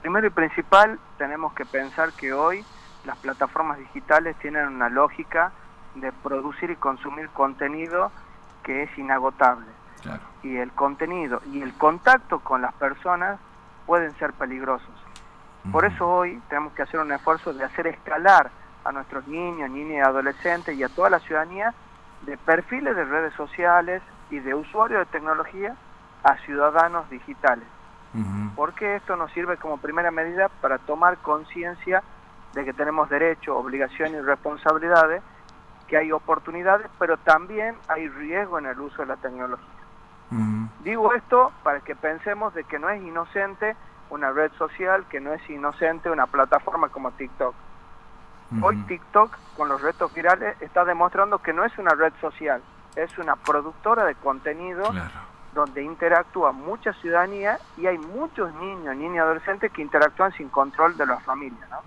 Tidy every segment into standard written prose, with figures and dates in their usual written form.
Primero y principal, tenemos que pensar que hoy las plataformas digitales tienen una lógica de producir y consumir contenido que es inagotable. Claro. Y el contenido y el contacto con las personas pueden ser peligrosos. Por eso hoy tenemos que hacer un esfuerzo de hacer escalar a nuestros niños, niñas y adolescentes y a toda la ciudadanía de perfiles de redes sociales y de usuarios de tecnología a ciudadanos digitales. Porque esto nos sirve como primera medida para tomar conciencia de que tenemos derechos, obligaciones y responsabilidades, que hay oportunidades, pero también hay riesgo en el uso de la tecnología. Digo esto para que pensemos de que no es inocente una red social, que no es inocente una plataforma como TikTok. Hoy TikTok, con los retos virales, está demostrando que no es una red social, es una productora de contenido. Claro. Donde interactúa mucha ciudadanía y hay muchos niños, niñas y adolescentes que interactúan sin control de la familia, ¿no?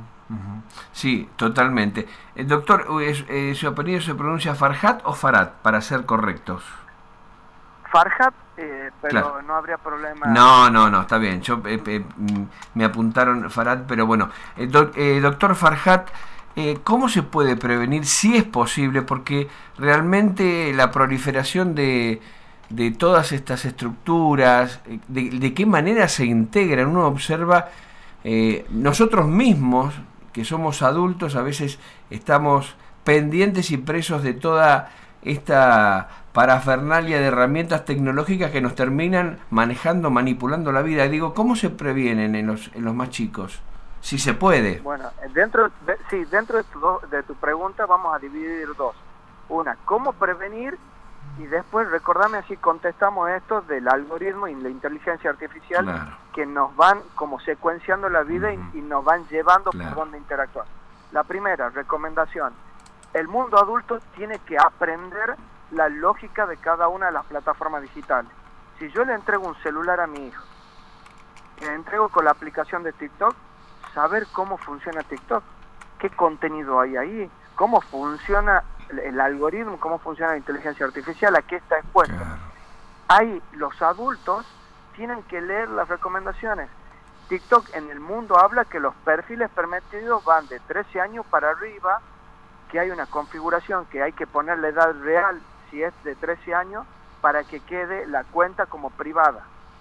Sí, totalmente. Doctor, ¿su apellido se pronuncia Farhat o Farhat, para ser correctos? Farhat, pero claro. No habría problema. No, está bien. Yo me apuntaron Farhat, pero bueno. Doctor Farhat, ¿cómo se puede prevenir, si es posible? Porque realmente la proliferación de todas estas estructuras, de qué manera se integran. Uno observa, nosotros mismos, que somos adultos, a veces estamos pendientes y presos de toda esta parafernalia de herramientas tecnológicas que nos terminan manejando, manipulando la vida. Digo, ¿cómo se previenen en los más chicos? Si se puede. Bueno, dentro de tu pregunta vamos a dividir dos. Una, ¿cómo prevenir? Y después recordame así contestamos esto del algoritmo y la inteligencia artificial, claro, que nos van como secuenciando la vida y nos van llevando por dónde interactuar. La primera recomendación, el mundo adulto tiene que aprender la lógica de cada una de las plataformas digitales. Si yo le entrego un celular a mi hijo, le entrego con la aplicación de TikTok, saber cómo funciona TikTok, qué contenido hay ahí, cómo funciona el algoritmo, cómo funciona la inteligencia artificial, a qué está expuesto. Claro. Ahí los adultos tienen que leer las recomendaciones. TikTok en el mundo habla que los perfiles permitidos van de 13 años para arriba, que hay una configuración que hay que poner la edad real si es de 13 años para que quede la cuenta como privada.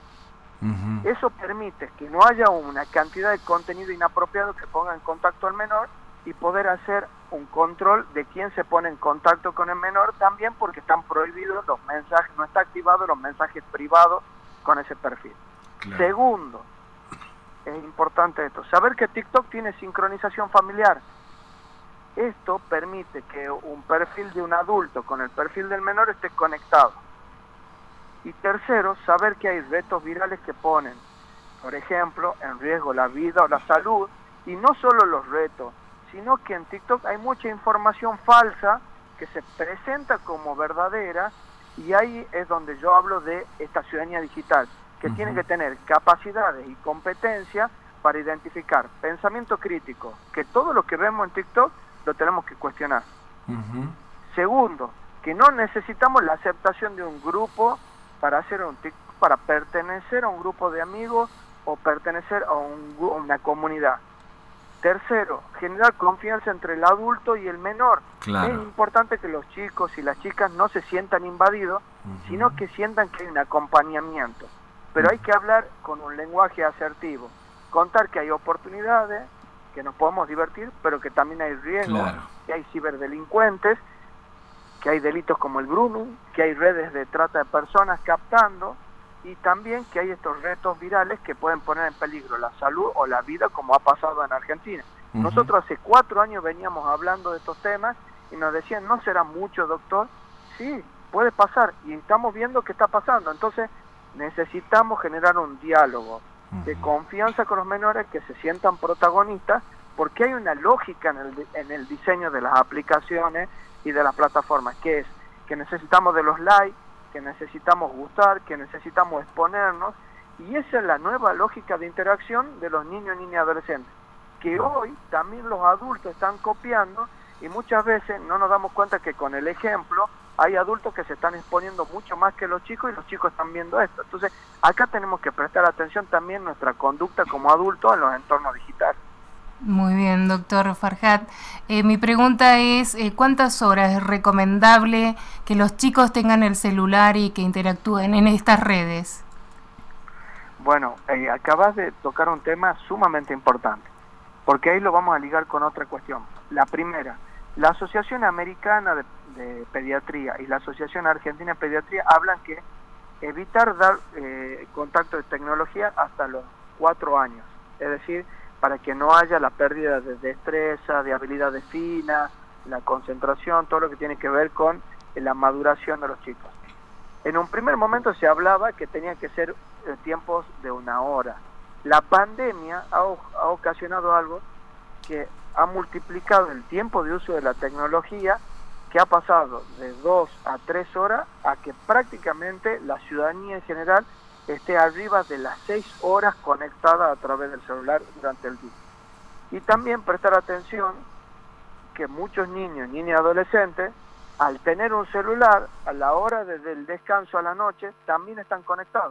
Eso permite que no haya una cantidad de contenido inapropiado que ponga en contacto al menor y poder hacer un control de quién se pone en contacto con el menor, también porque están prohibidos los mensajes, no está activados los mensajes privados con ese perfil. Claro. Segundo, es importante esto, saber que TikTok tiene sincronización familiar. Esto permite que un perfil de un adulto con el perfil del menor esté conectado. Y tercero, saber que hay retos virales que ponen, por ejemplo, en riesgo la vida o la salud, y no solo los retos, sino que en TikTok hay mucha información falsa que se presenta como verdadera, y ahí es donde yo hablo de esta ciudadanía digital, que tiene que tener capacidades y competencia para identificar pensamiento crítico, que todo lo que vemos en TikTok lo tenemos que cuestionar. Segundo, que no necesitamos la aceptación de un grupo para hacer un TikTok, para pertenecer a un grupo de amigos o pertenecer a una comunidad. Tercero, generar confianza entre el adulto y el menor. Claro. Es importante que los chicos y las chicas no se sientan invadidos, sino que sientan que hay un acompañamiento. Pero hay que hablar con un lenguaje asertivo, contar que hay oportunidades, que nos podemos divertir, pero que también hay riesgos, claro, que hay ciberdelincuentes, que hay delitos como el grooming, que hay redes de trata de personas captando, y también que hay estos retos virales que pueden poner en peligro la salud o la vida, como ha pasado en Argentina. Nosotros hace 4 años veníamos hablando de estos temas y nos decían, ¿no será mucho, doctor? Sí, puede pasar, y estamos viendo que está pasando. Entonces necesitamos generar un diálogo de confianza con los menores, que se sientan protagonistas, porque hay una lógica en el diseño de las aplicaciones y de las plataformas, que es que necesitamos de los likes, que necesitamos gustar, que necesitamos exponernos, y esa es la nueva lógica de interacción de los niños, niñas y adolescentes, que hoy también los adultos están copiando, y muchas veces no nos damos cuenta que con el ejemplo hay adultos que se están exponiendo mucho más que los chicos y los chicos están viendo esto. Entonces, acá tenemos que prestar atención también a nuestra conducta como adultos en los entornos digitales. Muy bien, doctor Farhat. Mi pregunta es, ¿cuántas horas es recomendable que los chicos tengan el celular y que interactúen en estas redes? Bueno, acabas de tocar un tema sumamente importante, porque ahí lo vamos a ligar con otra cuestión. La primera, la Asociación Americana de Pediatría y la Asociación Argentina de Pediatría hablan que evitar dar contacto de tecnología hasta los 4 años, es decir, para que no haya la pérdida de destreza, de habilidades finas, la concentración, todo lo que tiene que ver con la maduración de los chicos. En un primer momento se hablaba que tenía que ser tiempos de 1 hora. La pandemia ha ocasionado algo que ha multiplicado el tiempo de uso de la tecnología, que ha pasado de 2 a 3 horas a que prácticamente la ciudadanía en general esté arriba de las 6 horas conectada a través del celular durante el día. Y también prestar atención que muchos niños, niñas y adolescentes, al tener un celular, a la hora desde el descanso a la noche, también están conectados.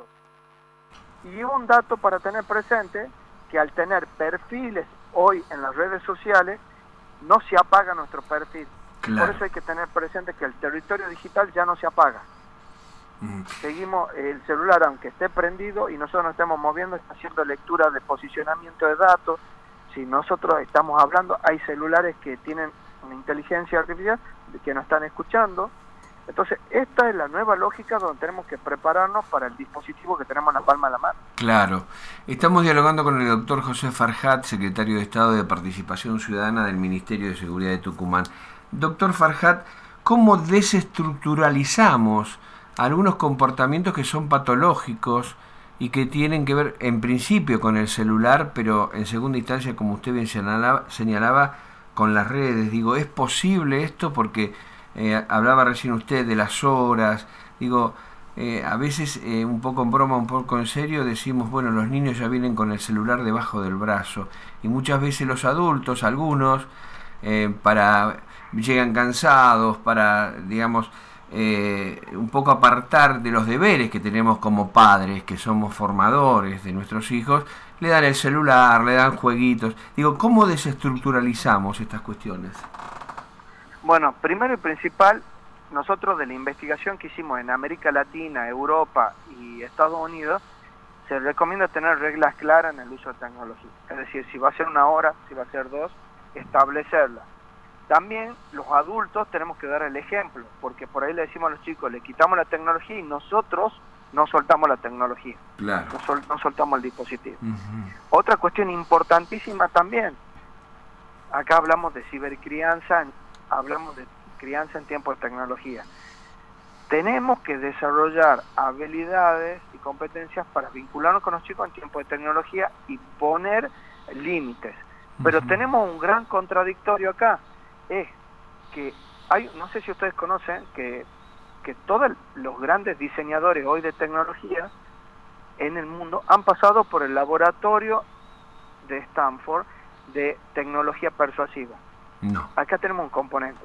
Y un dato para tener presente, que al tener perfiles hoy en las redes sociales, no se apaga nuestro perfil. Claro. Por eso hay que tener presente que el territorio digital ya no se apaga. Seguimos el celular, aunque esté prendido y nosotros nos estemos moviendo, está haciendo lectura de posicionamiento de datos. Si nosotros estamos hablando, hay celulares que tienen una inteligencia artificial que nos están escuchando. Entonces, esta es la nueva lógica donde tenemos que prepararnos para el dispositivo que tenemos en la palma de la mano. Claro. Estamos dialogando con el doctor José Farhat, secretario de Estado de Participación Ciudadana del Ministerio de Seguridad de Tucumán. Doctor Farhat, ¿cómo desestructuralizamos algunos comportamientos que son patológicos y que tienen que ver en principio con el celular, pero en segunda instancia, como usted bien señalaba, con las redes? Digo, ¿es posible esto? Porque hablaba recién usted de las horas. Digo, a veces un poco en broma, un poco en serio, decimos, bueno, los niños ya vienen con el celular debajo del brazo. Y muchas veces los adultos, algunos, llegan cansados para, digamos, un poco apartar de los deberes que tenemos como padres, que somos formadores de nuestros hijos, le dan el celular, le dan jueguitos. Digo, ¿cómo desestructuralizamos estas cuestiones? Bueno, primero y principal, nosotros de la investigación que hicimos en América Latina, Europa y Estados Unidos, se recomienda tener reglas claras en el uso de tecnología. Es decir, si va a ser 1 hora, si va a ser 2, establecerla. También los adultos tenemos que dar el ejemplo, porque por ahí le decimos a los chicos, le quitamos la tecnología y nosotros no soltamos la tecnología. Claro. No soltamos el dispositivo. Otra cuestión importantísima también, acá hablamos de cibercrianza, hablamos de crianza en tiempo de tecnología. Tenemos que desarrollar habilidades y competencias para vincularnos con los chicos en tiempo de tecnología y poner límites. Pero tenemos un gran contradictorio acá, es que hay, no sé si ustedes conocen, que todos los grandes diseñadores hoy de tecnología en el mundo han pasado por el laboratorio de Stanford de tecnología persuasiva. No. Acá tenemos un componente.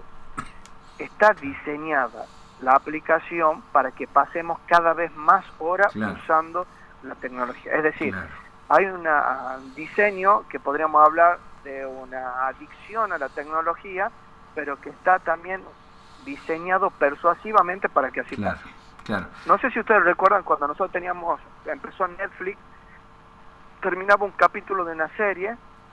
Está diseñada la aplicación para que pasemos cada vez más horas usando la tecnología. Es decir, hay un diseño que podríamos hablar de una adicción a la tecnología, pero que está también diseñado persuasivamente para que así pase. No sé si ustedes recuerdan cuando nosotros empezó Netflix, terminaba un capítulo de una serie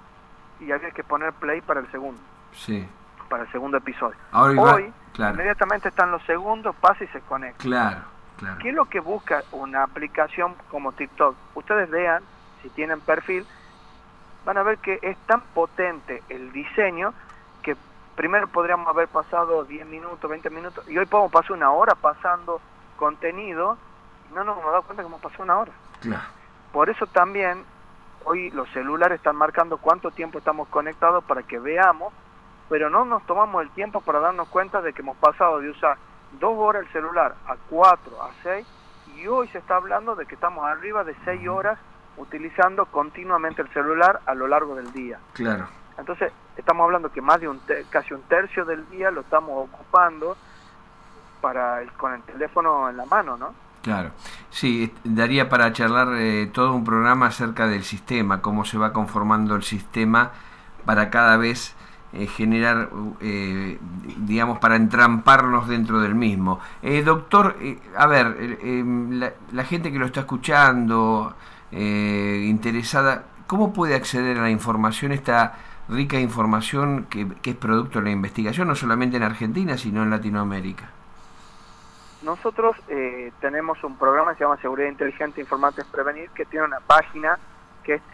y había que poner play para el segundo. Sí. Para el segundo episodio. Hoy inmediatamente están los segundos, pasa y se conecta. ¿Qué es lo que busca una aplicación como TikTok? Ustedes vean, si tienen perfil, van a ver que es tan potente el diseño que primero podríamos haber pasado 10 minutos, 20 minutos, y hoy podemos pasar 1 hora pasando contenido y no nos hemos dado cuenta que hemos pasado 1 hora. Por eso también hoy los celulares están marcando cuánto tiempo estamos conectados para que veamos, pero no nos tomamos el tiempo para darnos cuenta de que hemos pasado de usar 2 horas el celular a 4, a 6, y hoy se está hablando de que estamos arriba de 6 horas utilizando continuamente el celular a lo largo del día. Entonces, estamos hablando que más de casi un tercio del día lo estamos ocupando con el teléfono en la mano, ¿no? Claro, sí, daría para charlar todo un programa acerca del sistema, cómo se va conformando el sistema para cada vez generar, digamos, para entramparnos dentro del mismo. Doctor, a ver, la gente que lo está escuchando, interesada, ¿cómo puede acceder a la información, esta rica información que es producto de la investigación, no solamente en Argentina, sino en Latinoamérica? Nosotros tenemos un programa que se llama Seguridad Inteligente Informante es Prevenir, que tiene una página que es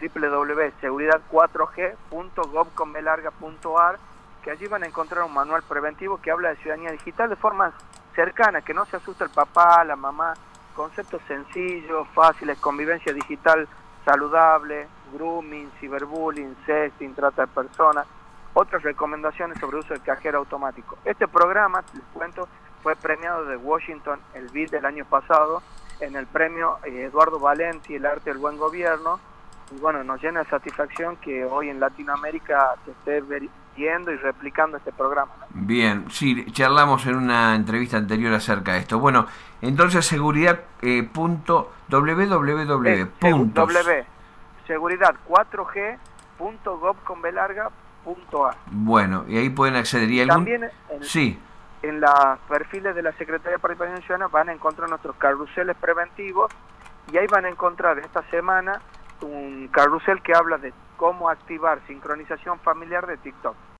www.seguridad4g.gov.ar, que allí van a encontrar un manual preventivo que habla de ciudadanía digital de forma cercana, que no se asuste el papá, la mamá, conceptos sencillos, fáciles, convivencia digital saludable, grooming, ciberbullying, sexting, trata de personas, otras recomendaciones sobre uso del cajero automático. Este programa, les cuento, fue premiado de Washington, el BID del año pasado, en el premio Eduardo Valenti, el arte del buen gobierno, y bueno, nos llena de satisfacción que hoy en Latinoamérica se esté viendo y replicando este programa, ¿no? Bien, sí, charlamos en una entrevista anterior acerca de esto. Bueno, entonces seguridad4g.gov.ar. Bueno, y ahí pueden acceder. ¿Y también sí, en los perfiles de la Secretaría de Participación Ciudadana van a encontrar nuestros carruseles preventivos, y ahí van a encontrar esta semana un carrusel que habla de cómo activar sincronización familiar de TikTok.